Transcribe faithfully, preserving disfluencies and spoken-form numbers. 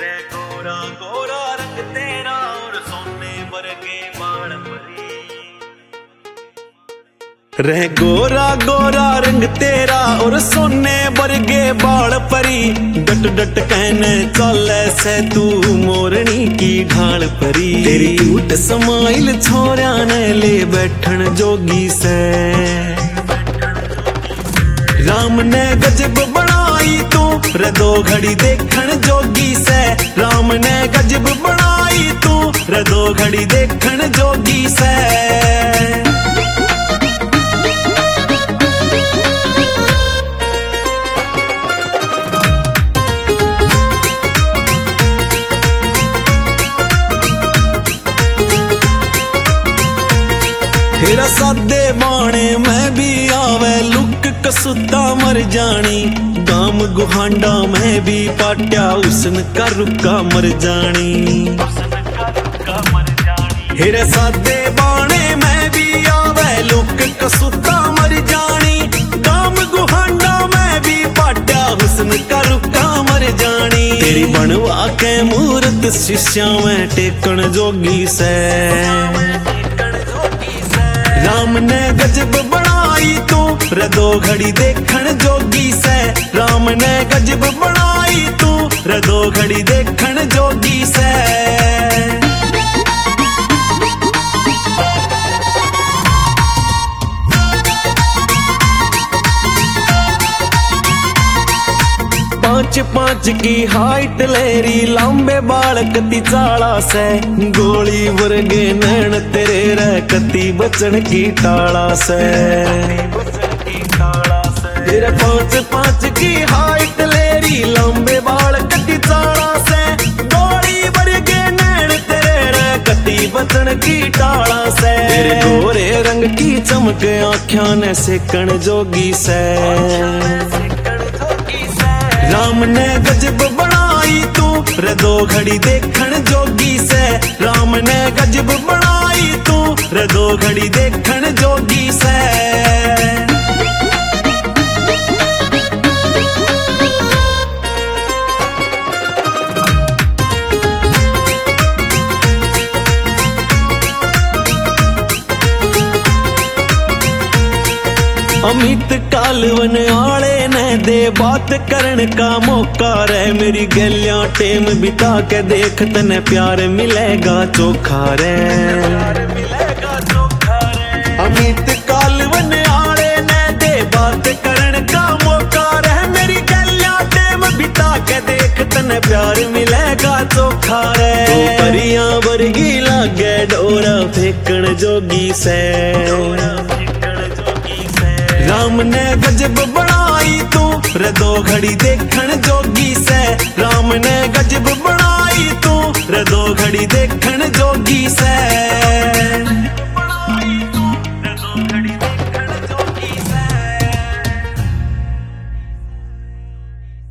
रे गोरा गोरा रंग तेरा और सोने वर्गे बाल परी। रे गोरा गोरा रंग तेरा और सोने वर्गे बाल परी। डट डट कहने चले से तू मोरनी की ढाल परी। तेरी क्यूट समाइल छोरा ने ले बैठन जोगी से। राम ने गजब बनाई तू रे दो घड़ी देखन जोगी से। राम ने गजब बनाई तू रे दो घड़ी देखन जोगी से। तेरा सादे बाणे में भी आवे लुक कसुता मर जानी। गाम गुहांडा में भी पाट्या उसन का रुका मर जानी। तेरे सादे बाणे में भी आवे लुक कसुता मर जानी। गाम गुहांडा में भी पाट्या हुसन का रुका मर जानी। तेरी बनवा के मूरत शिष्या में टेकन जोगी से। राम ने गजब बनाई तू रे दो घड़ी देखन जोगी से। राम ने गजब बनाई तू रे दो घड़ी देखन जोगी से। पांच पांच की हाइट लेरी लंबे बाल कति चाला से। गोली वर्गे नैन तेरे रे कति बचन की टाला से। तेरे पांच पांच की हाइट लेरी लंबे बाल कति चाला से। गोली वर्गे नैन तेरे रे कति बचन की टाला से। तेरे गोरे रंग की चमक आँखों ने सेकन जोगी से। राम ने गजब बनाई तू रे दो घड़ी देखन जोगी से। राम ने गजब बनाई तू रे दो घड़ी देखन जोगी से। अमित कालवन आले ने दे बात करन का मौका रे। मेरी गलियां टेम बिता के देख तने प्यार मिलेगा चोखा रे। अमित कालवन आले ने दे बात करन का मौका रे। मेरी गलियां टेम बिता के देख तने प्यार मिलेगा चोखा रे। परियां वर्गी लागे डोरा फेंकन जोगी से। राम ने गजब बनाई तू रे दो घड़ी देखन जोगी से। राम ने गजब बनाई तू रे दो घड़ी देखन जोगी से।